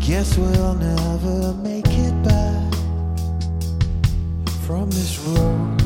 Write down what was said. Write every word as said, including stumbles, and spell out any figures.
Guess we'll never make it back from this road.